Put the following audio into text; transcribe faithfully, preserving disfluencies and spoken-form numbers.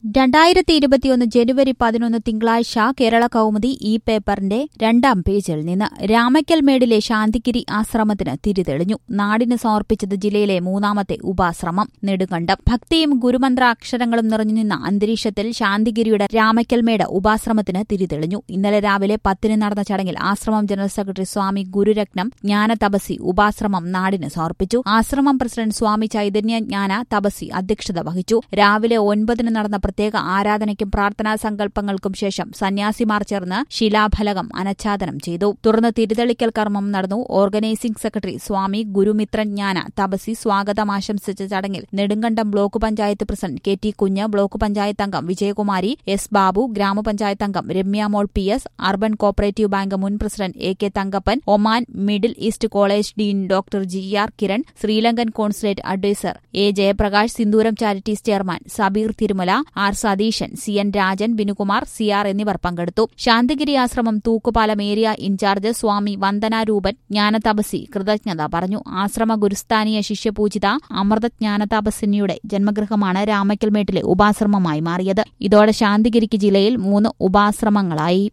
രണ്ടായിരത്തി ഇരുപത്തിയൊന്ന് ജനുവരി പതിനൊന്ന് തിങ്കളാഴ്ച കേരള കൗമുദി ഈ പേപ്പറിന്റെ രണ്ടാം പേജിൽ നിന്ന് രാമക്കൽമേടിലെ ശാന്തിഗിരി ആശ്രമത്തിന് തിരിതെളിഞ്ഞു. നാടിന് സമർപ്പിച്ചത് ജില്ലയിലെ മൂന്നാമത്തെ ഉപാശ്രമം നെടുങ്കണ്ടം. ഭക്തിയും ഗുരുമന്ത്രാക്ഷരങ്ങളും നിറഞ്ഞുനിന്ന അന്തരീക്ഷത്തിൽ ശാന്തിഗിരിയുടെ രാമക്കൽമേട് ഉപാശ്രമത്തിന് തിരിതെളിഞ്ഞു. ഇന്നലെ രാവിലെ പത്തിന് നടന്ന ചടങ്ങിൽ ആശ്രമം ജനറൽ സെക്രട്ടറി സ്വാമി ഗുരുരത്നം ജ്ഞാന തപസി ഉപാശ്രമം നാടിന് സമർപ്പിച്ചു. ആശ്രമം പ്രസിഡന്റ് സ്വാമി ചൈതന്യ ജ്ഞാന തപസി അധ്യക്ഷത വഹിച്ചു. രാവിലെ ഒൻപതിന് നടന്ന പ്രത്യേക ആരാധനയ്ക്കും പ്രാർത്ഥനാ സങ്കല്പങ്ങൾക്കും ശേഷം സന്യാസിമാർ ചേർന്ന് ശിലാഫലകം അനാച്ഛാദനം ചെയ്തു. തുടർന്ന് തിരിതെളിക്കൽ കർമ്മം നടന്നു. ഓർഗനൈസിംഗ് സെക്രട്ടറി സ്വാമി ഗുരുമിത്രൻ ജ്ഞാന തപസി സ്വാഗതം ആശംസിച്ച ചടങ്ങിൽ Nedumkandam block panchayat president K T Kunju, block panchayat അംഗം വിജയകുമാരി, എസ് ബാബു, ഗ്രാമപഞ്ചായത്ത് അംഗം Ramyamol P S, urban cooperative bank മുൻ president A K Thankappan, Oman Middle East college dean doctor G R Kiran, Sri Lankan consulate adviser A Jayaprakash, Sindooram charities chairman Sabeer Thirumala, R Satheesan, C N Rajan, Binukumar, C R എന്നിവർ പങ്കെടുത്തു. ശാന്തിഗിരി ആശ്രമം തൂക്കുപാലം area in charge സ്വാമി വന്ദനാരൂപൻ ജ്ഞാനതപസി കൃതജ്ഞത പറഞ്ഞു. ആശ്രമ ഗുരുസ്ഥാനീയ ശിഷ്യപൂജിത അമൃതജ്ഞാനതപസ്വിനിയുടെ ജന്മഗൃഹമാണ് രാമക്കൽമേട്ടിലെ ഉപാശ്രമമായി മാറിയത്. ഇതോടെ ശാന്തിഗിരിക്ക് ജില്ലയിൽ മൂന്ന് ഉപാശ്രമങ്ങളായി.